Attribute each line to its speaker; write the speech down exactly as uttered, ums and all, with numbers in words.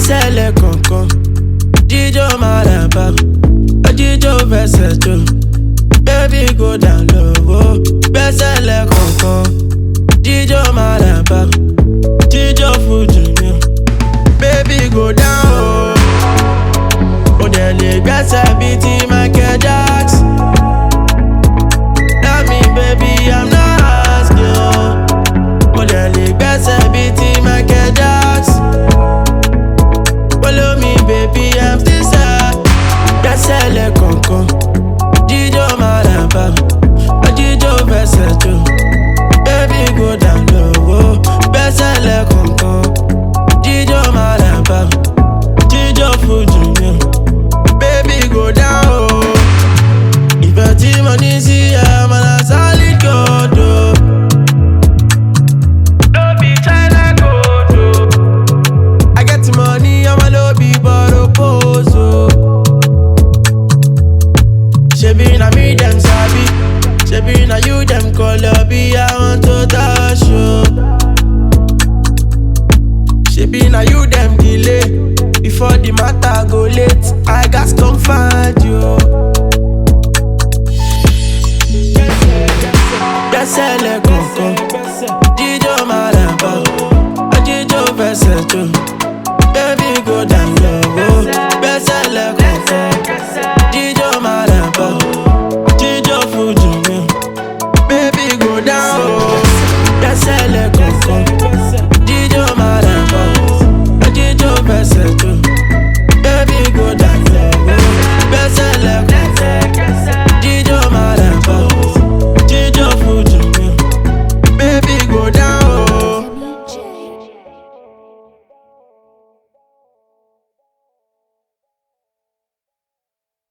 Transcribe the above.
Speaker 1: gbẹ́sẹ̀ lẹ́kọ̀ọ̀kan, jíjó máa dàbà, jíjó fẹsẹ̀ jò, baby go down low. Gbẹ́sẹ̀ lẹ́kọ̀ọ̀kan, jíjó máa dàbà, jíjó fújì mi, baby go down. Ó dẹ̀ lè gbẹ́sẹ̀ bíi ti Michael Jackson. Tell me baby I'm not asking. Ó dẹ̀ lè gbẹ́sẹ̀ bíi ti Michael Jackson. Follow me baby I'm still sad. Gbẹ́sẹ̀ lẹ́kọ̀ọ̀kan, jíjó máa dàbà, jíjó fẹsẹ̀ jò, baby go down low. Gbẹ́sẹ̀ lẹ́kọ̀ọ̀kan, jíjó máa dàbà, jíjó fújì mi, baby go down. Ìfẹ́ tí mo ní sí ẹ máa na solid gold o. No be China gold o. I get money, ọmọ ló bí bọ́rọ̀ pose o. Shebi na me dem sabi, shebi na you dem call up, I want to touch you. Shebi na you dem delay, before the matter go late, I gats come find you. Gbẹ́sẹ̀ lẹ́kọ̀ọ̀kan, jíjó máa